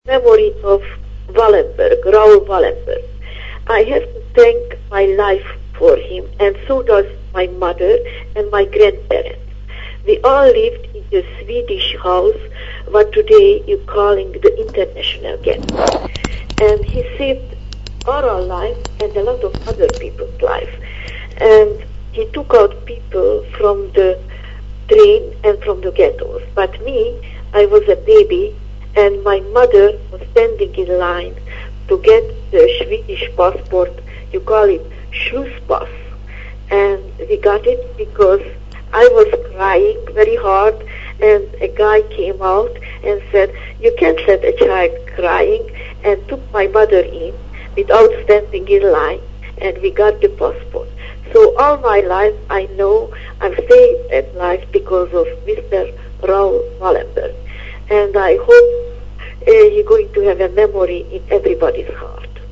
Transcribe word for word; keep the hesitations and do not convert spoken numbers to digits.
memory of Wallenberg, Raoul Wallenberg. I have to thank my life for him, and so does my mother and my grandparents. We all lived in the Swedish house, what today you're calling the International Ghetto. And he saved our life and a lot of other people's life. And he took out people from the train and from the ghettos. But me, I was a baby, and my mother was standing in line to get the Swedish passport. You call it Schlusspass. And we got it because I was crying very hard, and a guy came out and said, you can't let a child crying, and took my mother in without standing in line, and we got the passport. So all my life I know I've saved that life because of Mister Raoul Wallenberg. And I hope uh, he's going to have a memory in everybody's heart.